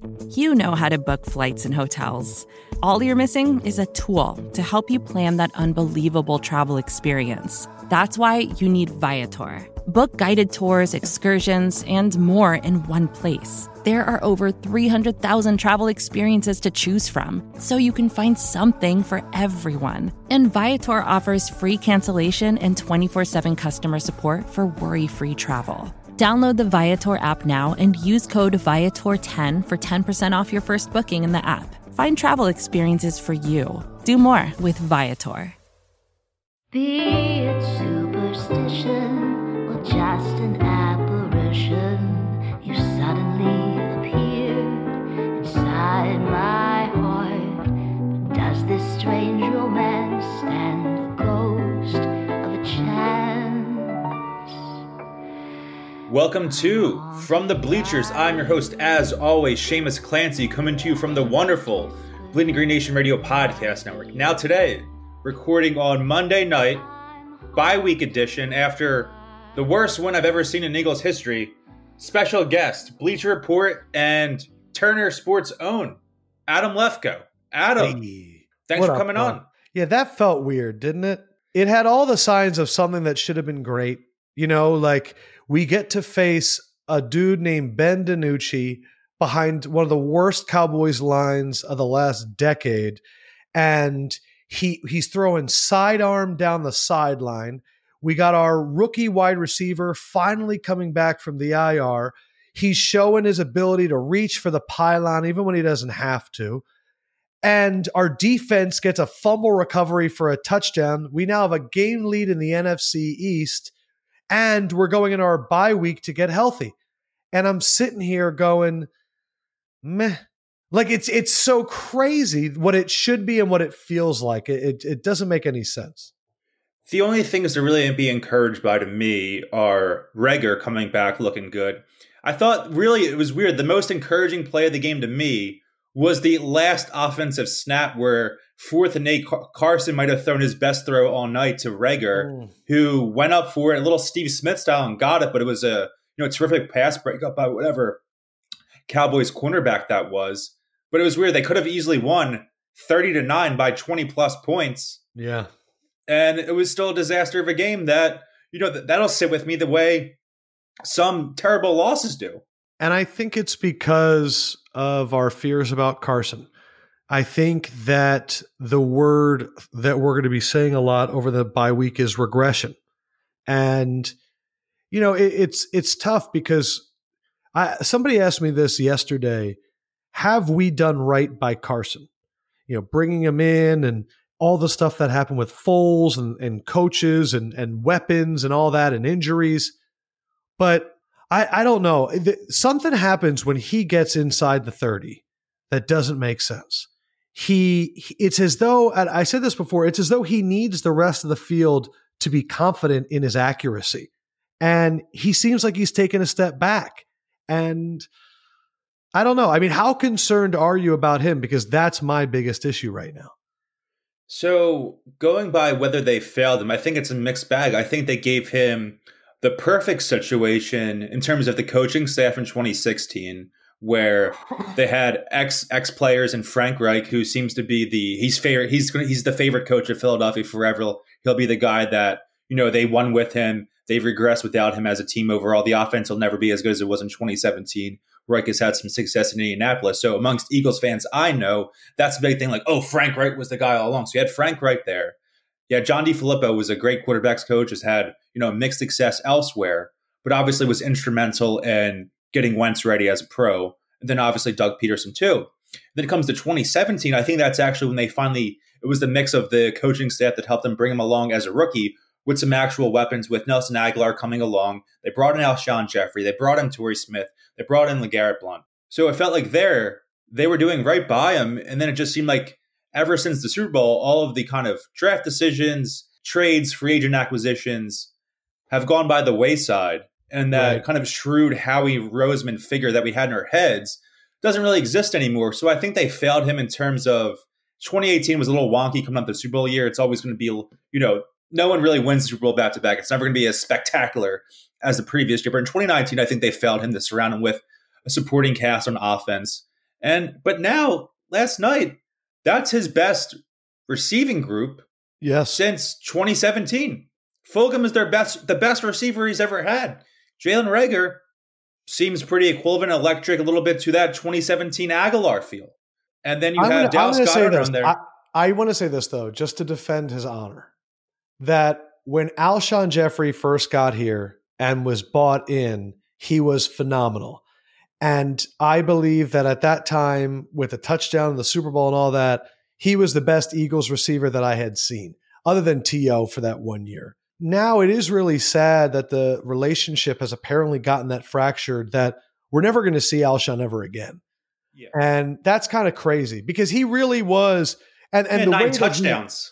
You know how to book flights and hotels. All you're missing is a tool to help you plan that unbelievable travel experience. That's why you need Viator. Book guided tours, excursions, and more in one place. There are over 300,000 travel experiences to choose from, so you can find something for everyone. And Viator offers free cancellation and 24/7 customer support for worry-free travel. Download the Viator app now and use code Viator10 for 10% off your first booking in the app. Find travel experiences for you. Do more with Viator. Be it superstition or just an apparition, you suddenly appeared inside my heart. But does this strange romance stand a ghost of a chance? Welcome to From the Bleachers. I'm your host, as always, Seamus Clancy, coming to you from the wonderful Bleeding Green Nation Radio Podcast Network. Now today, recording on Monday night, bye-week edition, after the worst win I've ever seen in Eagles history. Special guest, Bleacher Report and Turner Sports' own Adam Lefkoe. Adam, thanks for coming on. Yeah, that felt weird, didn't it? It had all the signs of something that should have been great. You know, like we get to face a dude named Ben DiNucci behind one of the worst Cowboys lines of the last decade. And he's throwing sidearm down the sideline. We got our rookie wide receiver finally coming back from the IR. He's showing his ability to reach for the pylon even when he doesn't have to. And our defense gets a fumble recovery for a touchdown. We now have a game lead in the NFC East. And we're going in our bye week to get healthy. And I'm sitting here going, meh. Like it's so crazy what it should be and what it feels like. It doesn't make any sense. The only things to really be encouraged by to me are Reagor coming back looking good. I thought really it was weird. The most encouraging play of the game to me was the last offensive snap where 4th and 8 Carson might have thrown his best throw all night to Reagor, who went up for it, a little Steve Smith style, and got it. But it was a terrific pass breakup by whatever Cowboys cornerback that was. But it was weird. They could have easily won 30-9 by 20 plus points. Yeah. And it was still a disaster of a game that, that'll sit with me the way some terrible losses do. And I think it's because of our fears about Carson. I think that the word that we're going to be saying a lot over the bye week is regression. And, it's tough because somebody asked me this yesterday. Have we done right by Carson? Bringing him in and all the stuff that happened with Foles and coaches and weapons and all that and injuries. But I don't know. Something happens when he gets inside the 30 that doesn't make sense. It's as though, and I said this before, it's as though he needs the rest of the field to be confident in his accuracy. And he seems like he's taken a step back. And I don't know. I mean, how concerned are you about him? Because that's my biggest issue right now. So going by whether they failed him, I think it's a mixed bag. I think they gave him the perfect situation in terms of the coaching staff in 2016, where they had ex players and Frank Reich, who seems to be he's the favorite coach of Philadelphia forever. He'll be the guy that, they won with him. They've regressed without him as a team overall. The offense will never be as good as it was in 2017. Reich has had some success in Indianapolis. So amongst Eagles fans I know, that's a big thing. Like, oh, Frank Reich was the guy all along. So you had Frank Reich there. Yeah, John DeFilippo was a great quarterbacks coach, has had, mixed success elsewhere, but obviously was instrumental in getting Wentz ready as a pro. And then obviously Doug Peterson too. Then it comes to 2017. I think that's actually when it was the mix of the coaching staff that helped them bring him along as a rookie with some actual weapons, with Nelson Aguilar coming along. They brought in Alshon Jeffrey. They brought in Torrey Smith. They brought in LeGarrette Blount. So it felt like they were doing right by him. And then it just seemed like ever since the Super Bowl, all of the kind of draft decisions, trades, free agent acquisitions have gone by the wayside. And that kind of shrewd Howie Roseman figure that we had in our heads doesn't really exist anymore. So I think they failed him in terms of 2018 was a little wonky coming up the Super Bowl year. It's always going to be, no one really wins the Super Bowl back-to-back. It's never going to be as spectacular as the previous year. But in 2019, I think they failed him to surround him with a supporting cast on offense. But now, last night, that's his best receiving group since 2017. Fulgham is the best receiver he's ever had. Jalen Reagor seems pretty equivalent, electric, a little bit to that 2017 Aguilar feel. And then you have Dallas Goedert on there. I want to say this, though, just to defend his honor, that when Alshon Jeffrey first got here and was bought in, he was phenomenal. And I believe that at that time, with the touchdown in the Super Bowl and all that, he was the best Eagles receiver that I had seen, other than T.O. for that 1 year. Now it is really sad that the relationship has apparently gotten that fractured that we're never going to see Alshon ever again. Yeah. And that's kind of crazy because he really was. And the 9 touchdowns.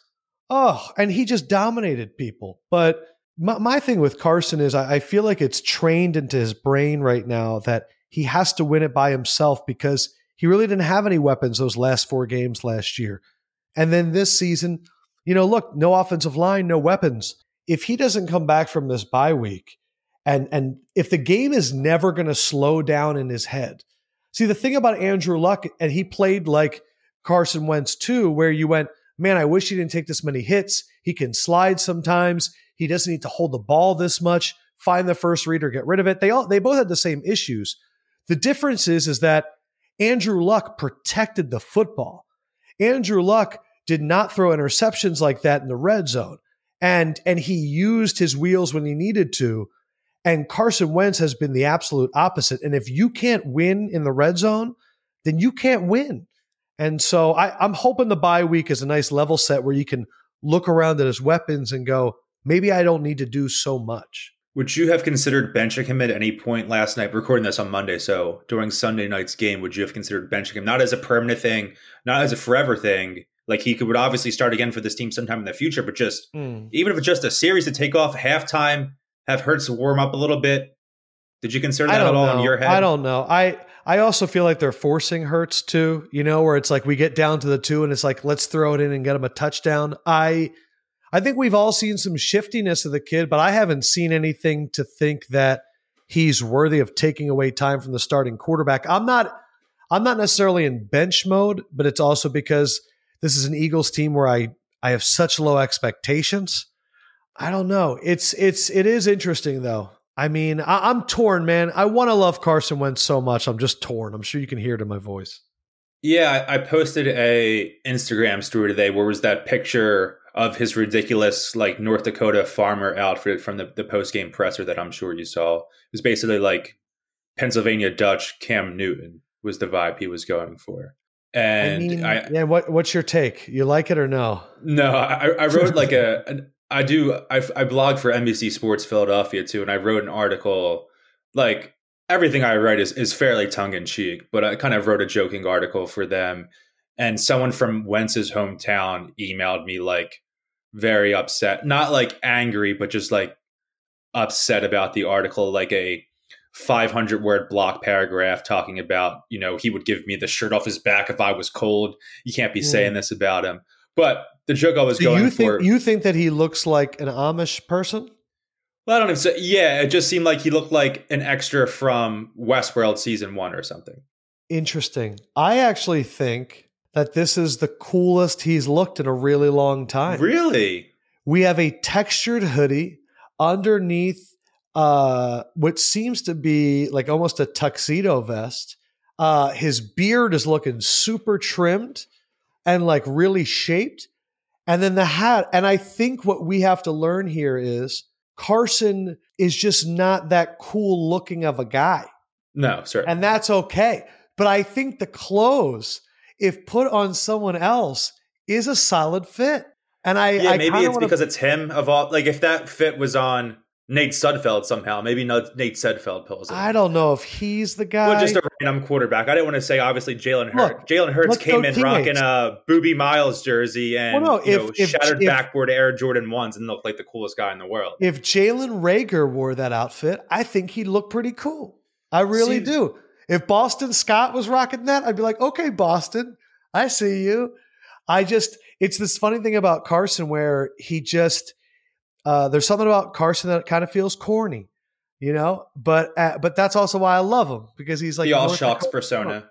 And he just dominated people. But my thing with Carson is I feel like it's trained into his brain right now that he has to win it by himself because he really didn't have any weapons those last 4 games last year. And then this season, look, no offensive line, no weapons. If he doesn't come back from this bye week, and if the game is never going to slow down in his head. See, the thing about Andrew Luck, and he played like Carson Wentz too, where you went, man, I wish he didn't take this many hits. He can slide sometimes. He doesn't need to hold the ball this much. Find the first read or get rid of it. They both had the same issues. The difference is that Andrew Luck protected the football. Andrew Luck did not throw interceptions like that in the red zone. And he used his wheels when he needed to. And Carson Wentz has been the absolute opposite. And if you can't win in the red zone, then you can't win. And so I'm hoping the bye week is a nice level set where you can look around at his weapons and go, maybe I don't need to do so much. Would you have considered benching him at any point last night? We're recording this on Monday, so during Sunday night's game, would you have considered benching him? Not as a permanent thing, not as a forever thing. Like he would obviously start again for this team sometime in the future, but just even if it's just a series to take off halftime, have Hurts warm up a little bit. Did you consider that at all in your head? I don't know. I also feel like they're forcing Hurts too, where it's like we get down to the 2 and it's like, let's throw it in and get him a touchdown. I think we've all seen some shiftiness of the kid, but I haven't seen anything to think that he's worthy of taking away time from the starting quarterback. I'm not necessarily in bench mode, but it's also because this is an Eagles team where I have such low expectations. I don't know. It is interesting though. I mean, I'm torn, man. I want to love Carson Wentz so much. I'm just torn. I'm sure you can hear it in my voice. Yeah, I posted a Instagram story today where was that picture of his ridiculous like North Dakota farmer outfit from the post-game presser that I'm sure you saw. It was basically like Pennsylvania Dutch Cam Newton was the vibe he was going for. And what's your take? You like it or no? No, I wrote like I blog for NBC Sports Philadelphia too, and I wrote an article. Like everything I write is fairly tongue in cheek, but I kind of wrote a joking article for them. And someone from Wentz's hometown emailed me like very upset, not like angry, but just like upset about the article, like a 500-word block paragraph talking about, he would give me the shirt off his back if I was cold. You can't be saying this about him. But the joke I was going for... You think that he looks like an Amish person? Well, I don't even say... Yeah, it just seemed like he looked like an extra from Westworld Season 1 or something. Interesting. I actually think that this is the coolest he's looked in a really long time. Really? We have a textured hoodie underneath what seems to be like almost a tuxedo vest. His beard is looking super trimmed and like really shaped. And then the hat. And I think what we have to learn here is Carson is just not that cool looking of a guy. No, certainly. And that's okay. But I think the clothes, if put on someone else, is a solid fit. And maybe it's because it's him of all. Like if that fit was on Nate Sudfeld somehow, maybe Nate Sudfeld pulls it. I don't know if he's the guy. Well, just a random quarterback. I didn't want to say obviously Jalen Hurts. Jalen Hurts came in rocking a Boobie Miles jersey and shattered backboard Air Jordan 1s and looked like the coolest guy in the world. If Jalen Reagor wore that outfit, I think he'd look pretty cool. I really do. If Boston Scott was rocking that, I'd be like, okay, Boston, I see you. It's this funny thing about Carson where he just, there's something about Carson that kind of feels corny, but that's also why I love him because he's like the all shocks persona.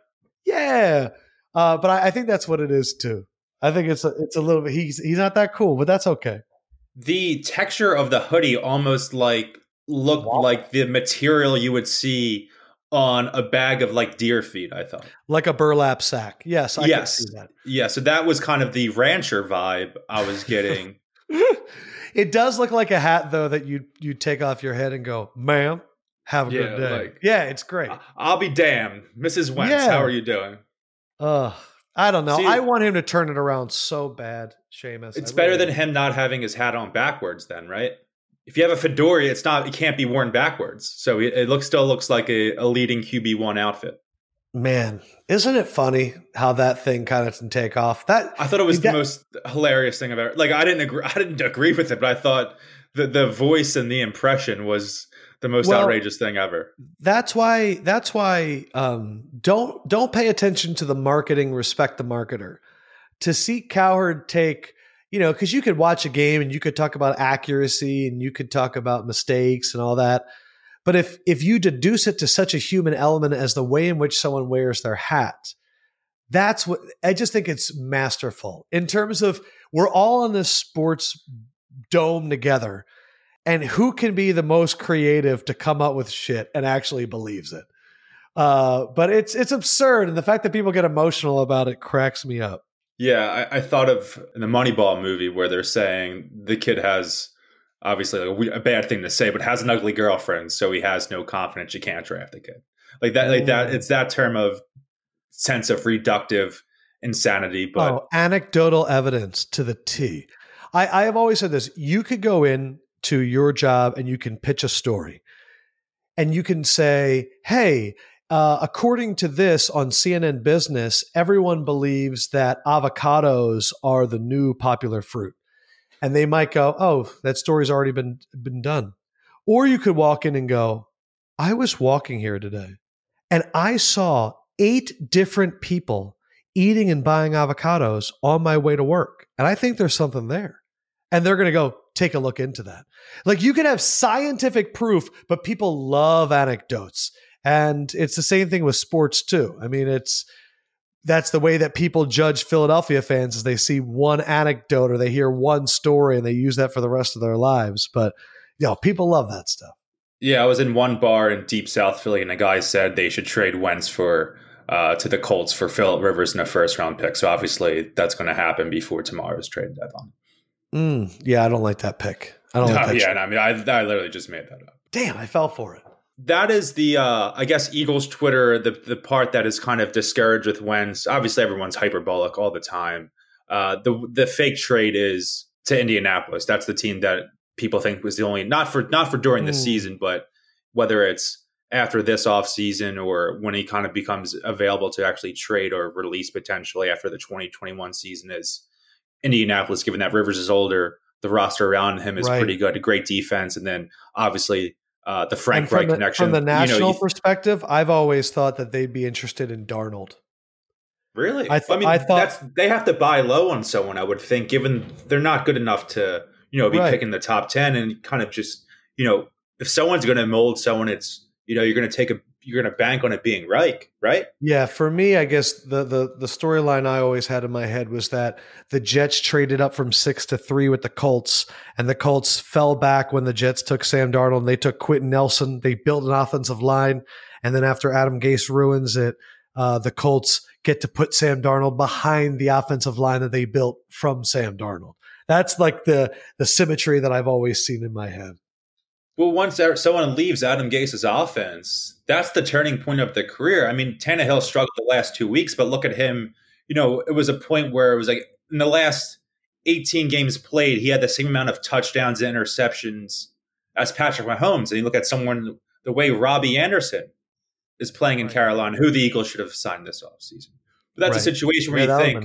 Yeah. But I think that's what it is too. I think it's a little bit, he's not that cool, but that's okay. The texture of the hoodie almost like looked like the material you would see on a bag of like deer feed, I thought. Like a burlap sack. Yes, I can see that. Yeah, so that was kind of the rancher vibe I was getting. It does look like a hat though that you take off your head and go, "Ma'am, have a good day." Like, yeah, it's great. I'll be damned. Mrs. Wentz, how are you doing? I don't know. See, I want him to turn it around so bad, Seamus. It's better than him not having his hat on backwards then, right? If you have a fedora, it can't be worn backwards. So it still looks like a leading QB1 outfit. Man, isn't it funny how that thing kind of can take off? I thought it was the most hilarious thing I've ever. Like I didn't agree with it, but I thought the voice and the impression was the most outrageous thing ever. That's why don't pay attention to the marketing, respect the marketer. To see Cowherd take, because you could watch a game and you could talk about accuracy and you could talk about mistakes and all that. But if you deduce it to such a human element as the way in which someone wears their hat, that's what I just think it's masterful in terms of we're all in this sports dome together. And who can be the most creative to come up with shit and actually believes it? But it's absurd. And the fact that people get emotional about it cracks me up. Yeah, I thought of the Moneyball movie where they're saying the kid has obviously like a bad thing to say, but has an ugly girlfriend, so he has no confidence. You can't draft the kid like that. Like that, it's that term of sense of reductive insanity. But anecdotal evidence to the T. I have always said this: you could go in to your job and you can pitch a story, and you can say, "Hey, according to this on CNN Business, everyone believes that avocados are the new popular fruit." And they might go, "Oh, that story's already been done." Or you could walk in and go, "I was walking here today and I saw 8 different people eating and buying avocados on my way to work. And I think there's something there." And they're going to go take a look into that. Like you can have scientific proof, but people love anecdotes. And it's the same thing with sports too. I mean, that's the way that people judge Philadelphia fans is they see one anecdote or they hear one story and they use that for the rest of their lives. But, people love that stuff. Yeah, I was in one bar in deep South Philly and a guy said they should trade Wentz to the Colts for Phillip Rivers in a first-round pick. So obviously that's going to happen before tomorrow's trade deadline. Yeah, I don't like that pick. I don't like that. Yeah, I mean, I literally just made that up. Damn, I fell for it. That is the, I guess, Eagles Twitter, the part that is kind of discouraged with Wentz. Obviously, everyone's hyperbolic all the time. The fake trade is to Indianapolis. That's the team that people think was the only, not for during the season, but whether it's after this offseason or when he kind of becomes available to actually trade or release potentially after the 2021 season is Indianapolis, given that Rivers is older. The roster around him is pretty good, a great defense. And then obviously, the Frank Reich connection. From the national perspective, I've always thought that they'd be interested in Darnold. Really? I thought they have to buy low on someone, I would think, given they're not good enough to, be picking the top 10 and kind of just, if someone's going to mold someone, it's, you're going to bank on it being Reich, right? Yeah. For me, I guess the storyline I always had in my head was that the Jets traded up from 6 to 3 with the Colts, and the Colts fell back when the Jets took Sam Darnold and they took Quentin Nelson. They built an offensive line. And then after Adam Gase ruins it, the Colts get to put Sam Darnold behind the offensive line that they built from Sam Darnold. That's like the symmetry that I've always seen in my head. Well, once someone leaves Adam Gase's offense, that's the turning point of the career. I mean, Tannehill struggled the last 2 weeks, but look at him. It was a point where it was like in the last 18 games played, he had the same amount of touchdowns and interceptions as Patrick Mahomes. And you look at someone the way Robbie Anderson is playing in Carolina, who the Eagles should have signed this offseason. But that's a situation where you think,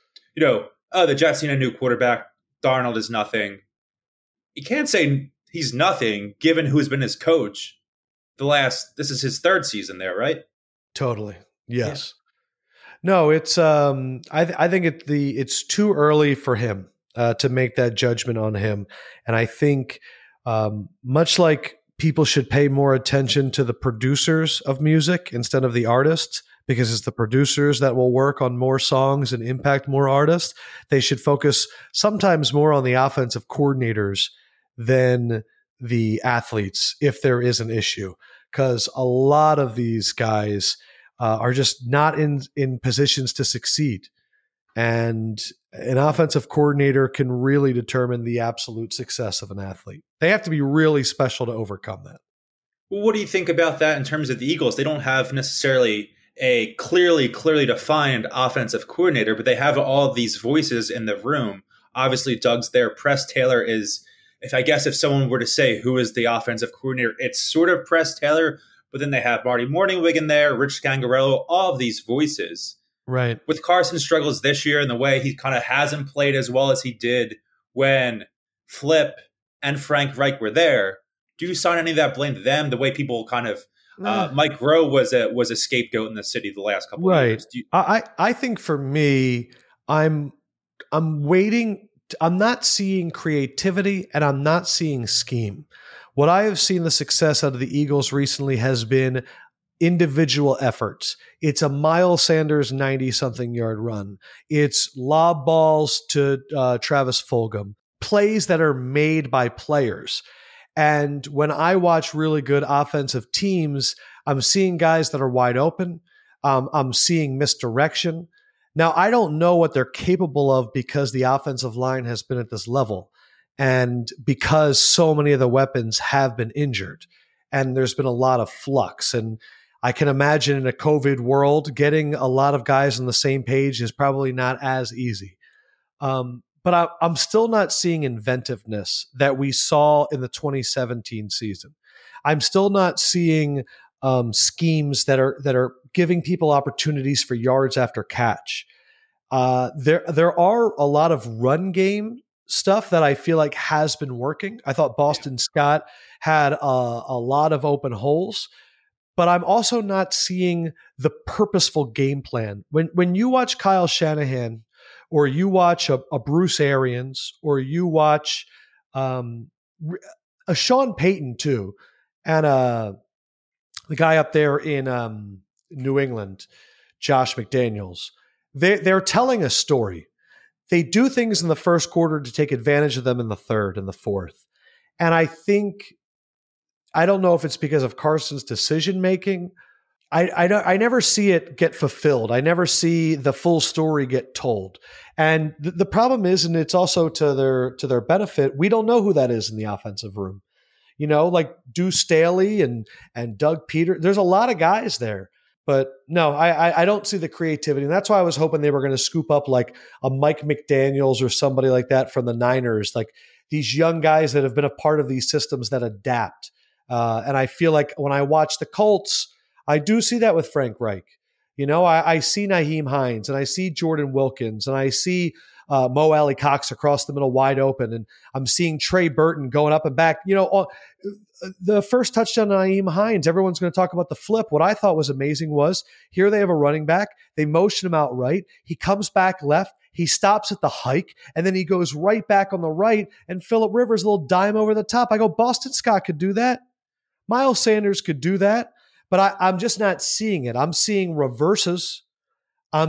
the Jets need a new quarterback. Darnold is nothing. You can't say he's nothing given who's been his coach this is his 3rd season there, right? Totally. Yes. Yeah. No, it's I think it's too early for him to make that judgment on him. And I think much like people should pay more attention to the producers of music instead of the artists, because it's the producers that will work on more songs and impact more artists. They should focus sometimes more on the offensive coordinators than the athletes if there is an issue, because a lot of these guys are just not in positions to succeed. And an offensive coordinator can really determine the absolute success of an athlete. They have to be really special to overcome that. Well, what do you think about that in terms of the Eagles? They don't have necessarily a clearly defined offensive coordinator, but they have all of these voices in the room. Obviously, Doug's there. Press Taylor is, if someone were to say who is the offensive coordinator, it's sort of Press Taylor, but then they have Marty Morningwig in there, Rich Scangarello, all of these voices. Right. With Carson's struggles this year and the way he kind of hasn't played as well as he did when Flip and Frank Reich were there, do you assign any of that blame to them? The way people kind of Mike Rowe was a scapegoat in the city the last couple of years. I think for me, I'm waiting. I'm not seeing creativity and I'm not seeing scheme. What I have seen the success out of the Eagles recently has been individual efforts. It's a Miles Sanders 90-something yard run. It's lob balls to Travis Fulgham, plays that are made by players. And when I watch really good offensive teams, I'm seeing guys that are wide open. I'm seeing misdirection. Now, I don't know what they're capable of because the offensive line has been at this level and because so many of the weapons have been injured and there's been a lot of flux. And I can imagine in a COVID world, getting a lot of guys on the same page is probably not as easy. But I'm still not seeing inventiveness that we saw in the 2017 season. I'm still not seeing schemes that are giving people opportunities for yards after catch. There are a lot of run game stuff that I feel like has been working. I thought Boston Scott had a lot of open holes. But I'm also not seeing the purposeful game plan. When you watch Kyle Shanahan, or you watch a Bruce Arians, or you watch a Sean Payton too, and the guy up there in New England, Josh McDaniels, they're telling a story. They do things in the first quarter to take advantage of them in the third and the fourth. And I don't know if it's because of Carson's decision making. I never see it get fulfilled. I never see the full story get told. And the problem is, and it's also to their benefit, we don't know who that is in the offensive room. You know, like Deuce Staley and Doug Peter. There's a lot of guys there. But no, I don't see the creativity. And that's why I was hoping they were going to scoop up like a Mike McDaniels or somebody like that from the Niners, like these young guys that have been a part of these systems that adapt. And I feel like when I watch the Colts, I do see that with Frank Reich. You know, I see Nyheim Hines and I see Jordan Wilkins and I see Mo Alley Cox across the middle wide open. And I'm seeing Trey Burton going up and back. You know, the first touchdown to Nyheim Hines, everyone's going to talk about the flip. What I thought was amazing was here they have a running back. They motion him out right. He comes back left. He stops at the hike, and then he goes right back on the right, and Phillip Rivers, a little dime over the top. I go, Boston Scott could do that. Miles Sanders could do that, but I'm just not seeing it. I'm seeing reverses. I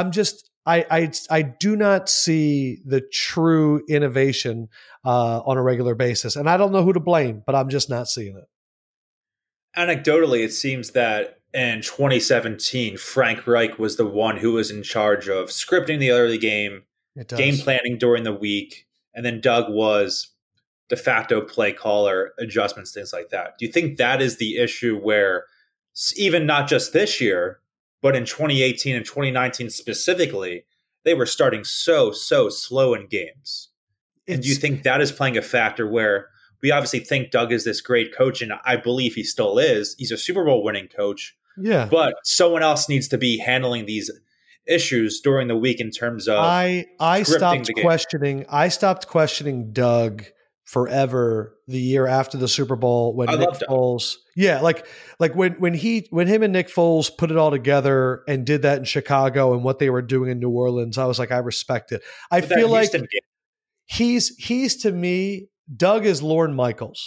do not see the true innovation on a regular basis. And I don't know who to blame, but I'm just not seeing it. Anecdotally, it seems that in 2017, Frank Reich was the one who was in charge of scripting the early game, game planning during the week, and then Doug was de facto play caller, adjustments, things like that. Do you think that is the issue where even not just this year, but in 2018 and 2019 specifically, they were starting so slow in games? And do you think that is playing a factor where we obviously think Doug is this great coach, and I believe he still is. He's a Super Bowl winning coach. Yeah. But someone else needs to be handling these issues during the week in terms of I stopped questioning Doug forever the year after the Super Bowl when Nick Foles. Yeah, like when him and Nick Foles put it all together and did that in Chicago and what they were doing in New Orleans, I was like, I respect it. I feel like he's to me, Doug is Lorne Michaels.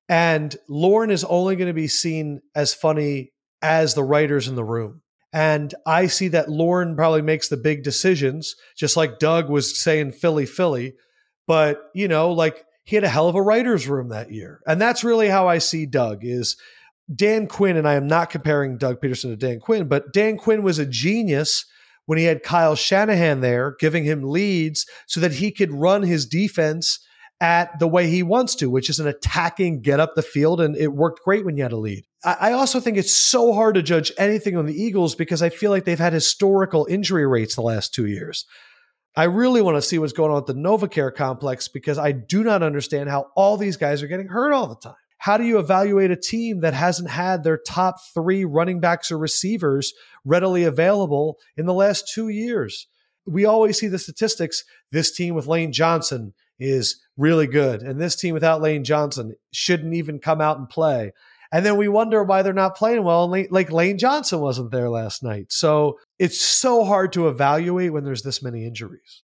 And Lorne is only going to be seen as funny as the writers in the room. And I see that Lorne probably makes the big decisions, just like Doug was saying Philly, Philly. But, you know, like he had a hell of a writer's room that year. And that's really how I see Doug is Dan Quinn. And I am not comparing Doug Peterson to Dan Quinn, but Dan Quinn was a genius when he had Kyle Shanahan there giving him leads so that he could run his defense at the way he wants to, which is an attacking, get up the field. And it worked great when you had a lead. I also think it's so hard to judge anything on the Eagles because I feel like they've had historical injury rates the last 2 years. I really want to see what's going on at the NovaCare complex because I do not understand how all these guys are getting hurt all the time. How do you evaluate a team that hasn't had their top 3 running backs or receivers readily available in the last 2 years? We always see the statistics. This team with Lane Johnson is really good. And this team without Lane Johnson shouldn't even come out and play. And then we wonder why they're not playing well. Like Lane Johnson wasn't there last night. So it's so hard to evaluate when there's this many injuries.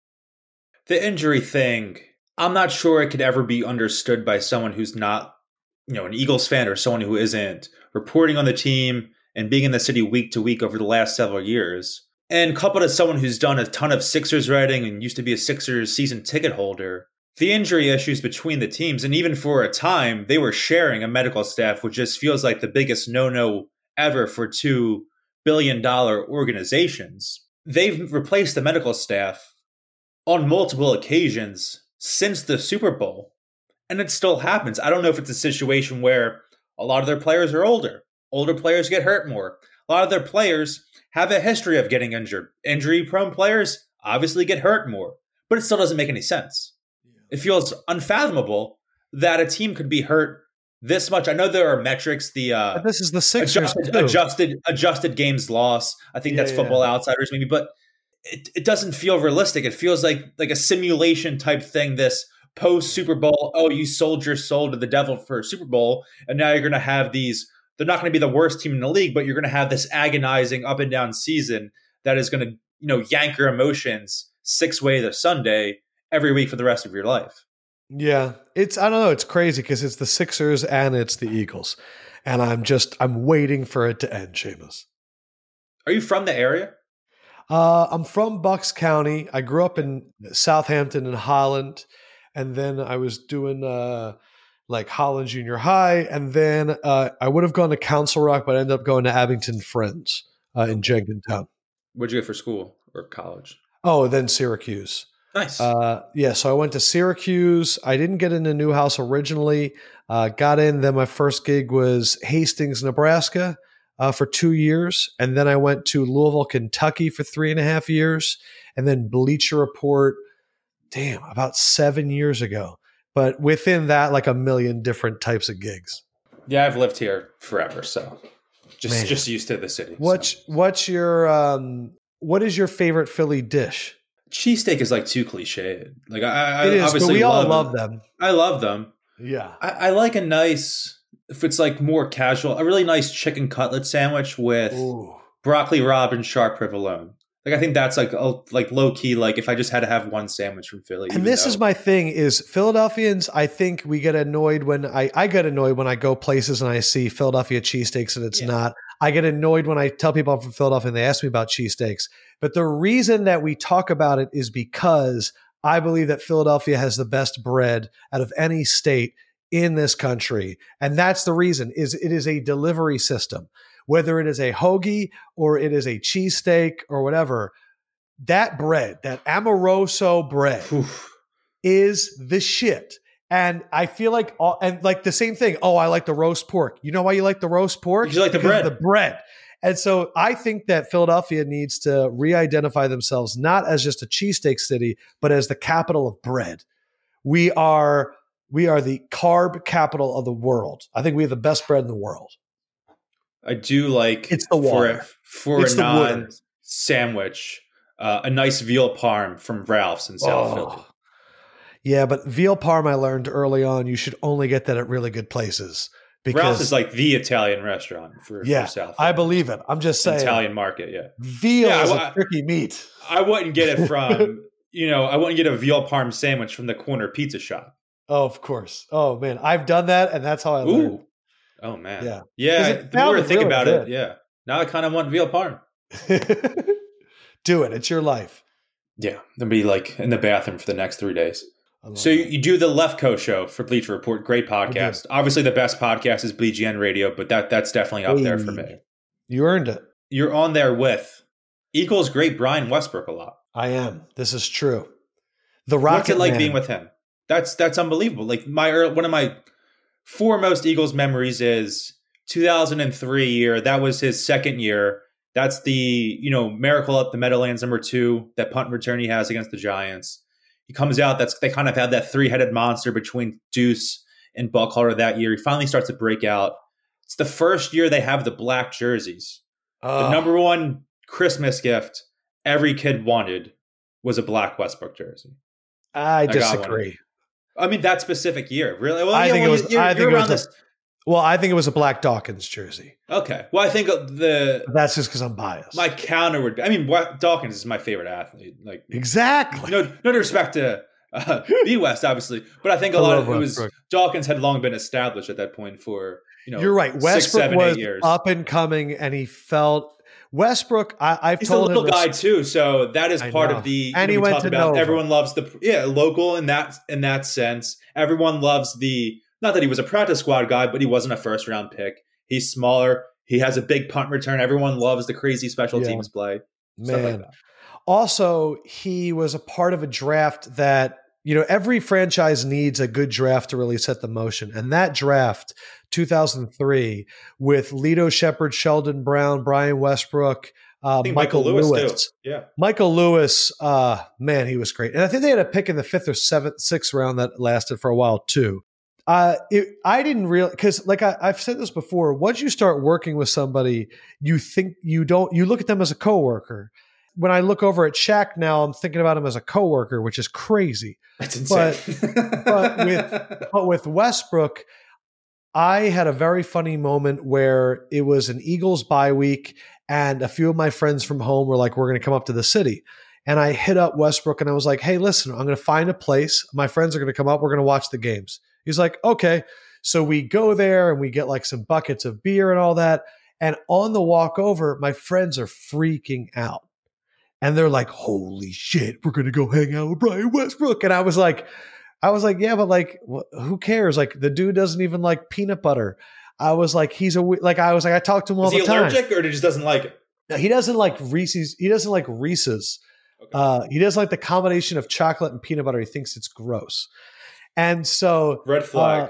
The injury thing, I'm not sure it could ever be understood by someone who's not, an Eagles fan or someone who isn't reporting on the team and being in the city week to week over the last several years. And coupled as someone who's done a ton of Sixers writing and used to be a Sixers season ticket holder, the injury issues between the teams, and even for a time, they were sharing a medical staff, which just feels like the biggest no-no ever for $2 billion organizations. They've replaced the medical staff on multiple occasions since the Super Bowl, and it still happens. I don't know if it's a situation where a lot of their players are older. Older players get hurt more. A lot of their players have a history of getting injured. Injury-prone players obviously get hurt more, but it still doesn't make any sense. It feels unfathomable that a team could be hurt this much. I know there are metrics. But this is the Sixers adjusted games lost. I think that's Football Outsiders maybe, but it doesn't feel realistic. It feels like a simulation type thing. This post Super Bowl, you sold your soul to the devil for a Super Bowl, and now you're going to have these. They're not going to be the worst team in the league, but you're going to have this agonizing up and down season that is going to yank your emotions 6 ways to Sunday every week for the rest of your life. Yeah. I don't know. It's crazy because it's the Sixers and it's the Eagles. And I'm waiting for it to end, Seamus. Are you from the area? I'm from Bucks County. I grew up in Southampton in Holland. And then I was doing Holland Junior High. And then I would have gone to Council Rock, but I ended up going to Abington Friends in Jenkintown. Where'd you go for school or college? Oh, then Syracuse. Nice. So I went to Syracuse. I didn't get into Newhouse originally. Got in. Then my first gig was Hastings, Nebraska for 2 years. And then I went to Louisville, Kentucky for 3.5 years. And then Bleacher Report, about 7 years ago. But within that, like a million different types of gigs. Yeah, I've lived here forever. So just used to the city. What is your favorite Philly dish? Cheesesteak is too cliched. It is, obviously but we all love them. I love them. Yeah. I like a nice, if it's more casual, a really nice chicken cutlet sandwich with broccoli rabe and sharp provolone. I think that's low key. If I just had to have one sandwich from Philly. And this is my thing is Philadelphians. I think we get annoyed when I get annoyed when I go places and I see Philadelphia cheesesteaks and it's not. I get annoyed when I tell people I'm from Philadelphia and they ask me about cheesesteaks. But the reason that we talk about it is because I believe that Philadelphia has the best bread out of any state in this country. And that's the reason is it is a delivery system. Whether it is a hoagie or it is a cheesesteak or whatever, that bread, that Amoroso bread is the shit. And I feel the same thing. Oh, I like the roast pork. You know why you like the roast pork? You like the bread. The bread. And so I think that Philadelphia needs to re-identify themselves not as just a cheesesteak city, but as the capital of bread. We are the carb capital of the world. I think we have the best bread in the world. I do like it's the water. for a non-sandwich, a nice veal parm from Ralph's in South Philly. Yeah, but veal parm I learned early on, you should only get that at really good places. Because Ralph's is the Italian restaurant for South Philly. I believe it. I'm just saying. Italian market, yeah. Veal is a tricky meat. I wouldn't get it from, I wouldn't get a veal parm sandwich from the corner pizza shop. Oh, of course. Oh man, I've done that, and that's how I learned. Ooh. Oh man. Yeah. 'Cause Yeah. it The more I sounded think really about good. it, yeah. Now I kind of want veal parm. Do it. It's your life. Yeah. I'll be like in the bathroom for the next 3 days. I love So that. you do the Lefko show for Bleacher Report. Great do. podcast. Obviously, the best podcast is BGN Radio, but that's definitely up there for Hey. me. You earned it. You're on there with Eagles great Brian Westbrook a lot. I am. This is true. The What's it Rocket like Man. being with him? That's unbelievable. Like one of my foremost Eagles memories is 2003 year. That was his second year. That's the miracle at the Meadowlands #2, that punt return he has against the Giants. He comes out. They kind of had that three-headed monster between Deuce and Buckhalter that year. He finally starts to break out. It's the first year they have the black jerseys. The number one Christmas gift every kid wanted was a black Westbrook jersey. I got one. disagree. I mean, that specific year, really. Well, I think it was. You're I think it around was. this. Well, I think it was a Black Dawkins jersey. Okay. Well, I think That's just because I'm biased. my counter would be. I mean, Dawkins is my favorite athlete. Like, exactly. no respect to B West, obviously, but I think a I lot love of it was Westbrook. Dawkins had long been established at that point for You're right. 6, Westbrook 7, 8 was years. up and coming, and he felt Westbrook. I've He's a told little him this. guy too, so that is I part know. of the. And he we went talk to about Nova. everyone loves local in that sense. Everyone loves the. Not that he was a practice squad guy, but he wasn't a first round pick. He's smaller. He has a big punt return. Everyone loves the crazy special teams play. Stuff like Man. that. Also, he was a part of a draft that, every franchise needs a good draft to really set the motion. And that draft, 2003, with Lito Shepherd, Sheldon Brown, Brian Westbrook, I think Michael Lewis. too. Yeah. Michael Lewis, man, he was great. And I think they had a pick in the 5th or 6th round that lasted for a while too. I didn't really, because like I've said this before, once you start working with somebody, you look at them as a coworker. When I look over at Shaq now, I'm thinking about him as a coworker, which is crazy. That's insane. But with Westbrook, I had a very funny moment where it was an Eagles bye week, and a few of my friends from home were like, we're going to come up to the city. And I hit up Westbrook and I was like, hey, listen, I'm going to find a place. My friends are going to come up. We're going to watch the games. He's like, okay. So we go there and we get like some buckets of beer and all that. And on the walk over, my friends are freaking out. And they're like, holy shit, we're going to go hang out with Brian Westbrook. And I was like, yeah, but like, who cares? Like, the dude doesn't even like peanut butter. I was like, I talk to him all the time. Is he allergic or he just doesn't like it? No, he doesn't like Reese's. He doesn't like Reese's. Okay. He doesn't like the combination of chocolate and peanut butter. He thinks it's gross. And so Red flag.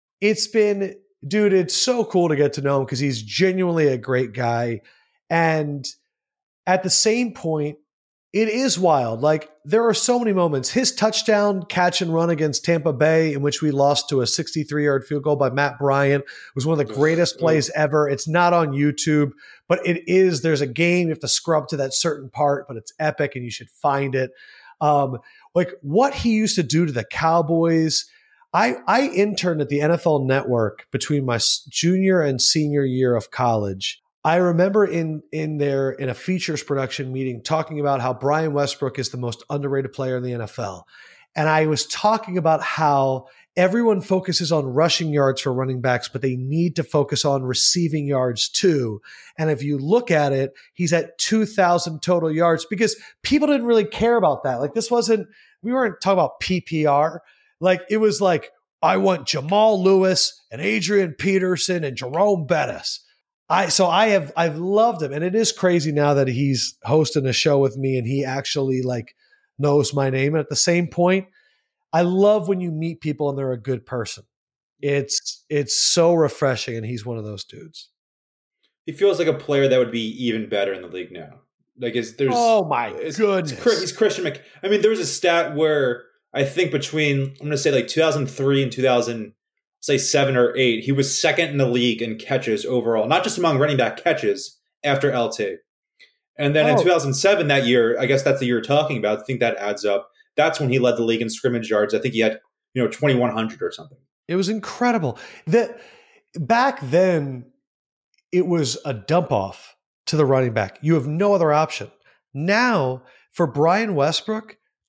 It's so cool to get to know him because he's genuinely a great guy. And at the same point, it is wild. Like, there are so many moments. His touchdown catch and run against Tampa Bay, in which we lost to a 63-yard field goal by Matt Bryant, was one of the greatest plays ever. It's not on YouTube, but it is. There's a game. You have to scrub to that certain part, but it's epic and you should find it. Like what he used to do to the Cowboys. I interned at the NFL Network between my junior and senior year of college. I remember in a features production meeting talking about how Brian Westbrook is the most underrated player in the NFL. And I was talking about how everyone focuses on rushing yards for running backs, but they need to focus on receiving yards too. And if you look at it, he's at 2,000 total yards because people didn't really care about that. Like we weren't talking about PPR. Like it was like, I want Jamal Lewis and Adrian Peterson and Jerome Bettis. I've loved him. And it is crazy now that he's hosting a show with me and he actually like knows my name. And at the same point, I love when you meet people and they're a good person. It's so refreshing. And he's one of those dudes. He feels like a player that would be even better in the league now. Like oh my goodness. He's Christian I mean, there was a stat where I think between, I'm going to say like 2003 and 2007 or 8, he was second in the league in catches overall, not just among running back catches after LT. And then in 2007, that year, I guess that's the year you're talking about. I think that adds up. That's when he led the league in scrimmage yards. I think he had, 2,100 or something. It was incredible. Back then, it was a dump off to the running back. You have no other option. Now, for Brian Westbrook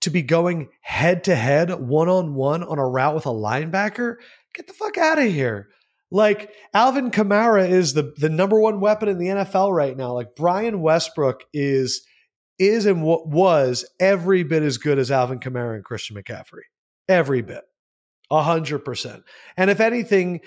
to be going head to head, one-on-one on a route with a linebacker, get the fuck out of here. Like, Alvin Kamara is the number one weapon in the NFL right now. Like, Brian Westbrook is and was every bit as good as Alvin Kamara and Christian McCaffrey. Every bit. 100%. And if anything,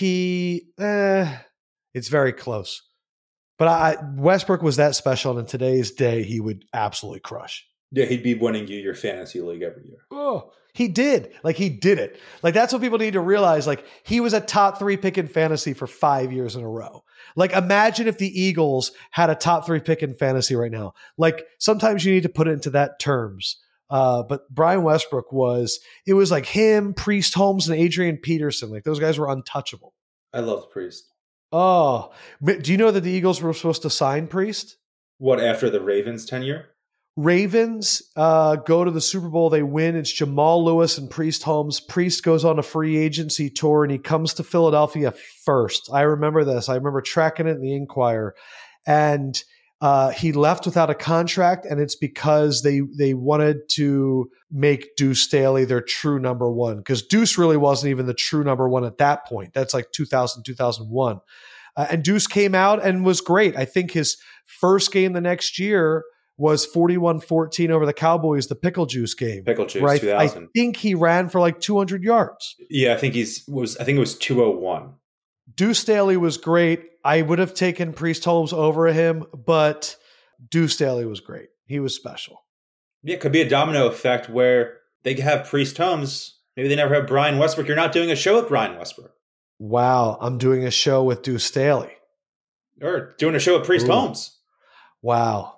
it's very close. But Westbrook was that special, and in today's day, he would absolutely crush. Yeah, he'd be winning you your fantasy league every year. Oh, he did. Like, he did it. Like, that's what people need to realize. Like, he was a top 3 pick in fantasy for 5 years in a row. Like, imagine if the Eagles had a top 3 pick in fantasy right now. Like, sometimes you need to put it into that terms. But Brian Westbrook it was like him, Priest Holmes, and Adrian Peterson. Like, those guys were untouchable. I loved Priest. Oh, do you know that the Eagles were supposed to sign Priest? What, after the Ravens tenure? Ravens go to the Super Bowl. They win. It's Jamal Lewis and Priest Holmes. Priest goes on a free agency tour, and he comes to Philadelphia first. I remember this. I remember tracking it in the Inquirer. And he left without a contract, and it's because they wanted to make Deuce Staley their true number one, because Deuce really wasn't even the true number one at that point. That's like 2000, 2001. And Deuce came out and was great. I think his first game the next year was 41-14 over the Cowboys, the Pickle Juice game. Pickle Juice, right? 2000. I think he ran for like 200 yards. Yeah, I think it was 201. Deuce Staley was great. I would have taken Priest Holmes over him, but Deuce Staley was great. He was special. Yeah, it could be a domino effect where they have Priest Holmes. Maybe they never have Brian Westbrook. You're not doing a show with Brian Westbrook. Wow, I'm doing a show with Deuce Staley. Or doing a show with Priest Holmes. Wow.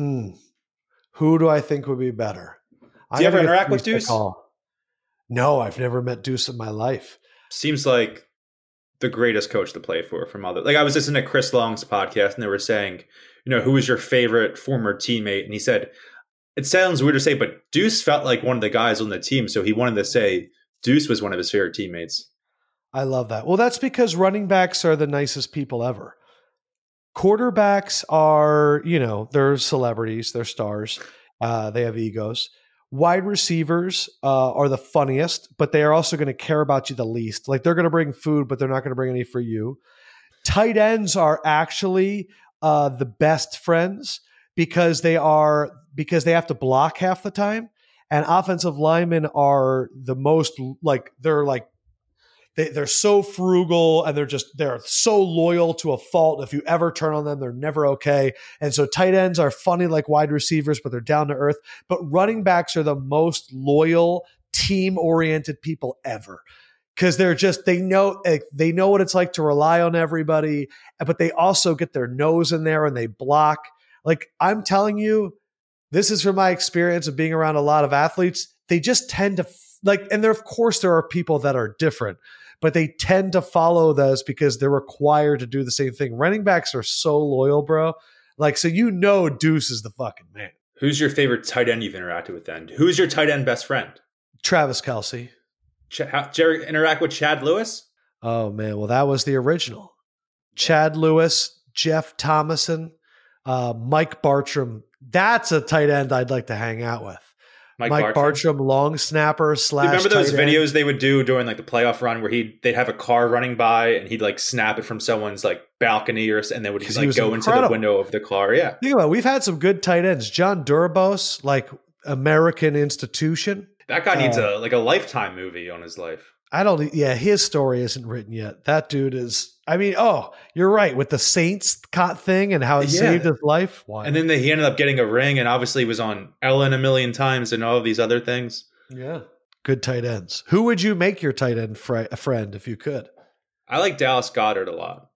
Who do I think would be better? Do you ever interact with Deuce? No, I've never met Deuce in my life. Seems like the greatest coach to play for from other. Like, I was listening to Chris Long's podcast, and they were saying, who was your favorite former teammate? And he said, it sounds weird to say, but Deuce felt like one of the guys on the team, so he wanted to say Deuce was one of his favorite teammates. I love that. Well, that's because running backs are the nicest people ever. Quarterbacks are, they're celebrities, they're stars, they have egos. Wide receivers are the funniest, but they are also going to care about you the least. Like, they're going to bring food, but they're not going to bring any for you. Tight ends are actually the best friends because they have to block half the time. And offensive linemen are the most they're so frugal, and they're so loyal to a fault. If you ever turn on them, they're never okay. And so tight ends are funny like wide receivers, but they're down to earth. But running backs are the most loyal, team-oriented people ever, because they know what it's like to rely on everybody, but they also get their nose in there and they block. Like, I'm telling you, this is from my experience of being around a lot of athletes. They just tend to and of course there are people that are different, but they tend to follow those because they're required to do the same thing. Running backs are so loyal, bro. Like, so Deuce is the fucking man. Who's your favorite tight end you've interacted with then? Who's your tight end best friend? Travis Kelce. Did you interact with Chad Lewis? Oh, man. Well, that was the original. Chad Lewis, Jeff Thomason, Mike Bartram. That's a tight end I'd like to hang out with. Mike Bartram, long snapper / Do you remember those tight end? videos they would do during like the playoff run where they'd have a car running by and he'd like snap it from someone's like balcony and they would just like go into the window of the car. Yeah. Think about it. We've had some good tight ends. John Durabos, like American institution. That guy needs a Lifetime movie on his life. His story isn't written yet. That dude is, you're right. With the Saints thing and how it saved his life. Why? And then he ended up getting a ring and obviously was on Ellen a million times and all of these other things. Yeah. Good tight ends. Who would you make your tight end friend if you could? I like Dallas Goedert a lot.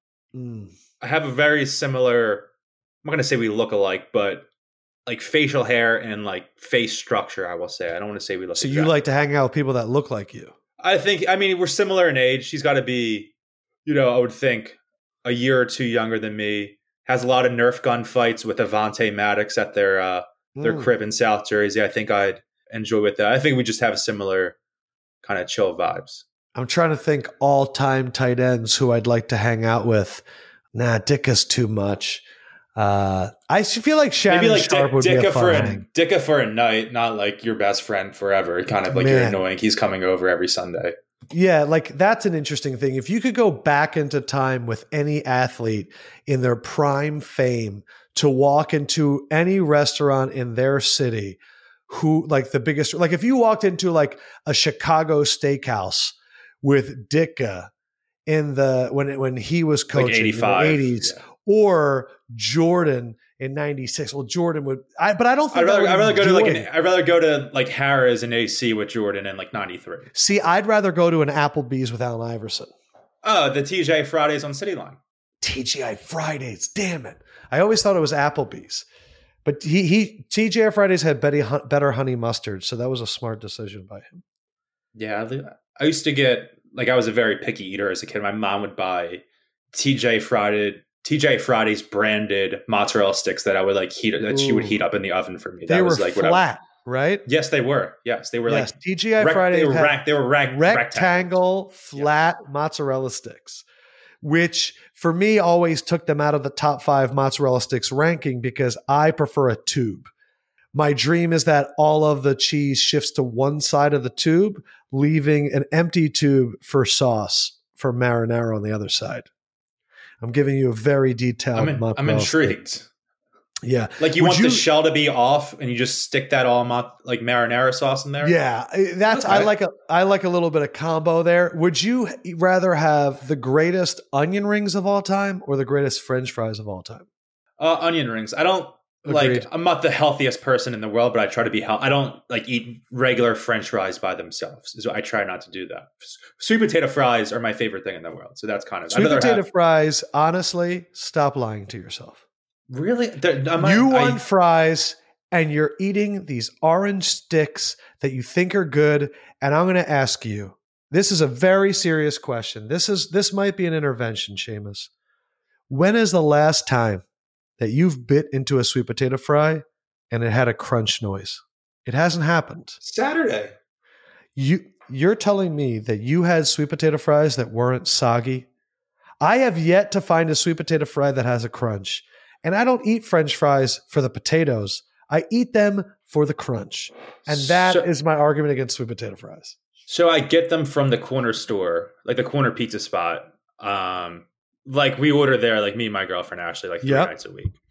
I have a very similar, I'm not going to say we look alike, but like facial hair and like face structure, I will say. I don't want to say we look So exactly. You like to hang out with people that look like you? We're similar in age. She's got to be, I would think a year or two younger than me. Has a lot of Nerf gun fights with Avante Maddox at their crib in South Jersey. I think I'd enjoy with that. I think we just have similar kind of chill vibes. I'm trying to think all-time tight ends who I'd like to hang out with. Nah, Dicka's too much. I feel like Shannon Maybe like Sharp would be a fun hang. Dicka for a night, not like your best friend forever. Kind of like you're annoying. He's coming over every Sunday. Yeah, like that's an interesting thing. If you could go back into time with any athlete in their prime fame to walk into any restaurant in their city, who like the biggest, like if you walked into like a Chicago steakhouse with Ditka in the when he was coaching like 85, in the 80s, or Jordan in 96. Well, Jordan would, but I don't think I'd rather go to like Harrah's and AC with Jordan in like 93. See, I'd rather go to an Applebee's with Allen Iverson. Oh, the TGI Fridays on City Line. TGI Fridays, damn it. I always thought it was Applebee's. But TGI Fridays had better honey mustard, so that was a smart decision by him. Yeah, I used to get, like, I was a very picky eater as a kid. My mom would buy TGI Fridays branded mozzarella sticks that I would like she would heat up in the oven for me. They were like flat, right? Yes, they were. Yes, they were like TGI Fridays. They were rectangle flat mozzarella sticks, which for me always took them out of the top 5 mozzarella sticks ranking because I prefer a tube. My dream is that all of the cheese shifts to one side of the tube, leaving an empty tube for sauce for marinara on the other side. I'm giving you a very detailed mozzarella. I'm intrigued. Steak. Yeah. Like you want the shell to be off and you just stick that all like marinara sauce in there? Yeah. That's okay. I like a little bit of combo there. Would you rather have the greatest onion rings of all time or the greatest French fries of all time? Onion rings. I don't like, I'm not the healthiest person in the world, but I try to be healthy. I don't like eat regular French fries by themselves. So I try not to do that. Sweet potato fries are my favorite thing in the world. So that's kind of sweet potato fries. Honestly, stop lying to yourself. Really? You want fries and you're eating these orange sticks that you think are good. And I'm going to ask you, this is a very serious question. This might be an intervention, Seamus. When is the last time that you've bit into a sweet potato fry and it had a crunch noise? It hasn't happened. Saturday. You're telling me that you had sweet potato fries that weren't soggy? I have yet to find a sweet potato fry that has a crunch. And I don't eat French fries for the potatoes. I eat them for the crunch. And that is my argument against sweet potato fries. So I get them from the corner store, like the corner pizza spot. Like we order there, like me and my girlfriend, Ashley, like 3 nights a week.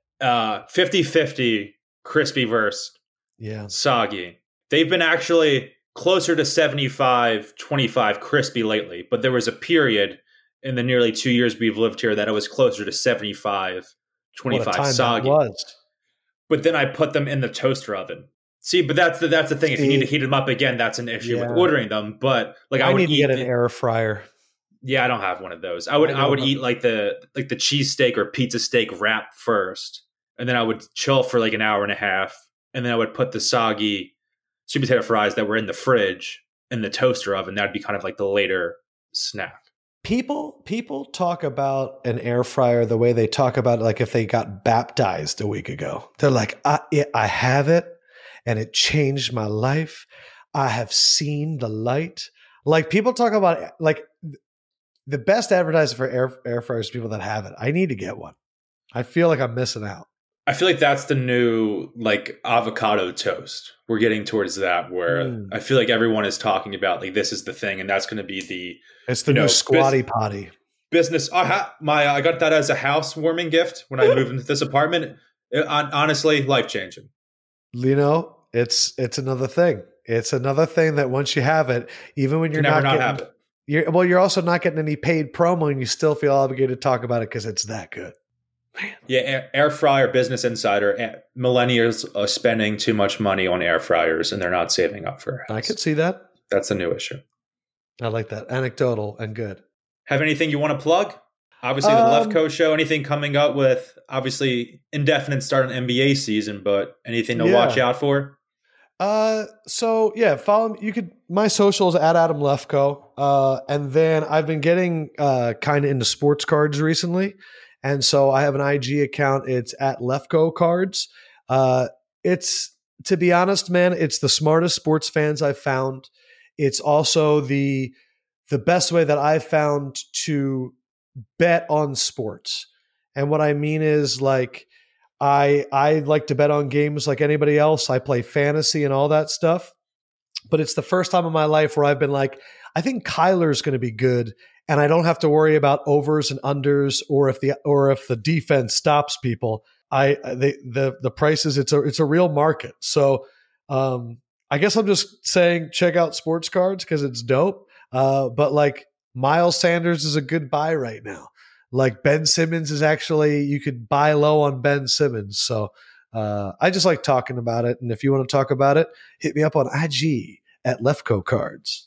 50-50 crispy versus soggy. They've been actually closer to 75-25 crispy lately. But there was a period in the nearly 2 years we've lived here that it was closer to 75-25 soggy. But then I put them in the toaster oven. See, but that's the thing. If you need to heat them up again, that's an issue with ordering them. But like I would need to get an air fryer. Yeah, I don't have one of those. I would eat like the cheesesteak or pizza steak wrap first, and then I would chill for like an hour and a half, and then I would put the soggy sweet potato fries that were in the fridge in the toaster oven. That'd be kind of like the later snack. People talk about an air fryer the way they talk about it, like if they got baptized a week ago. They're like, I have it, and it changed my life. I have seen the light. Like people talk about like the best advertising for air fryers is people that have it. I need to get one. I feel like I'm missing out. I feel like that's the new like avocado toast. We're getting towards that where I feel like everyone is talking about like this is the thing, and that's going to be it's the new squatty potty business. I got that as a housewarming gift when I moved into this apartment. Honestly, life changing. You know, it's another thing. It's another thing that once you have it, even when you're not have it. You're also not getting any paid promo, and you still feel obligated to talk about it because it's that good. Man. Yeah, air fryer Business Insider. Millennials are spending too much money on air fryers, and they're not saving up for it. I could see that. That's a new issue. I like that. Anecdotal and good. Have anything you want to plug? Obviously, the Lefko show. Anything coming up with obviously indefinite start on NBA season, but anything to watch out for? So yeah, follow me. You could, my socials at Adam Lefko. And then I've been getting, kind of into sports cards recently. And so I have an IG account. It's at Lefko Cards. It's, to be honest, man, it's the smartest sports fans I've found. It's also the best way that I've found to bet on sports. And what I mean is like, I like to bet on games like anybody else. I play fantasy and all that stuff. But it's the first time in my life where I've been like, I think Kyler's going to be good, and I don't have to worry about overs and unders, or if the defense stops people. The prices, it's a real market. So I guess I'm just saying check out Sports Cards because it's dope. But like Miles Sanders is a good buy right now. Like Ben Simmons is actually, you could buy low on Ben Simmons. So I just like talking about it. And if you want to talk about it, hit me up on IG at Lefko Cards.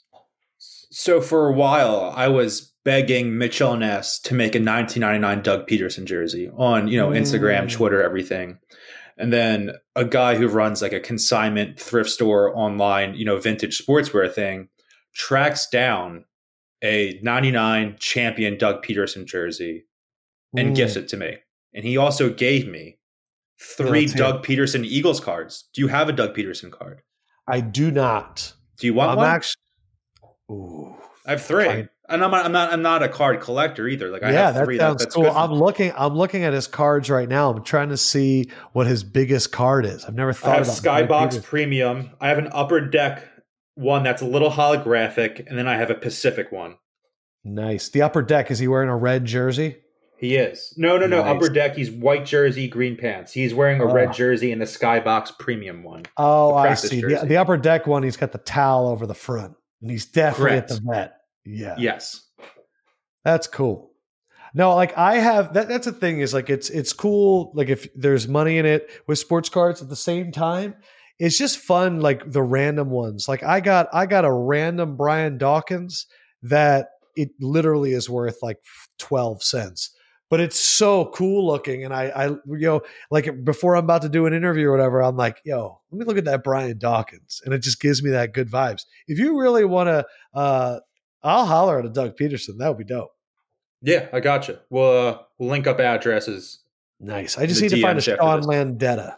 So for a while, I was begging Mitchell Ness to make a 1999 Doug Peterson jersey on, Instagram, Twitter, everything. And then a guy who runs like a consignment thrift store online, vintage sportswear thing, tracks down a 99 champion Doug Peterson jersey and gifts it to me. And he also gave me 3 Doug Peterson Eagles cards. Do you have a Doug Peterson card? I do not. Do you want one? Ooh, I have 3, and I'm not a card collector either. Like I have 3. That sounds that's cool. good. I'm looking at his cards right now. I'm trying to see what his biggest card is. I've never thought. I have Skybox Premium. I have an Upper Deck one that's a little holographic, and then I have a Pacific one. Nice. The Upper Deck, is he wearing a red jersey? He is. No. Nice. Upper Deck, he's white jersey, green pants. He's wearing a red jersey and the Skybox Premium one. Oh, I see. The Upper Deck one, he's got the towel over the front. And he's definitely at the vet. Yeah. Yes. That's cool. No, like I have that's the thing is like it's cool. Like if there's money in it with sports cards at the same time, it's just fun. Like the random ones. Like I got a random Brian Dawkins that it literally is worth like 12 cents. But it's so cool looking. And I like before I'm about to do an interview or whatever, I'm like, let me look at that Brian Dawkins. And it just gives me that good vibes. If you really want to, I'll holler at a Doug Peterson. That would be dope. Yeah, I got you. We'll link up addresses. Nice. I just need to find a Sean Landetta.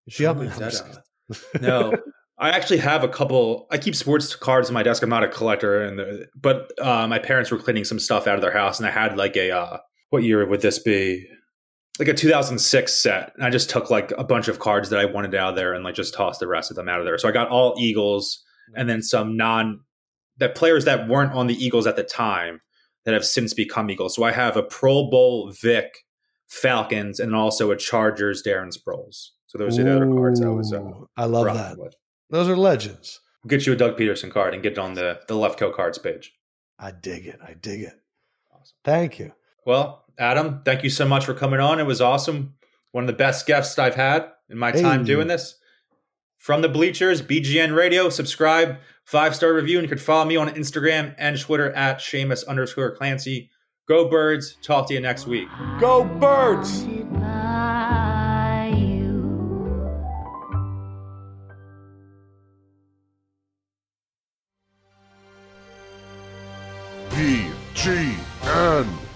No, I actually have a couple. I keep sports cards on my desk. I'm not a collector, but my parents were cleaning some stuff out of their house, and I had like a what year would this be? Like a 2006 set. And I just took like a bunch of cards that I wanted out of there and like just tossed the rest of them out of there. So I got all Eagles and then some players that weren't on the Eagles at the time that have since become Eagles. So I have a Pro Bowl Vic Falcons and also a Chargers Darren Sproles. So those are the other cards I was I love that. With. Those are legends. We'll get you a Doug Peterson card and get it on the Lefko Cards page. I dig it. Awesome. Thank you. Well, Adam, thank you so much for coming on. It was awesome. One of the best guests I've had in my time doing this. From the Bleachers, BGN Radio, subscribe, 5-star review, and you can follow me on Instagram and Twitter at Seamus_Clancy. Go Birds. Talk to you next week. Go Birds! BGN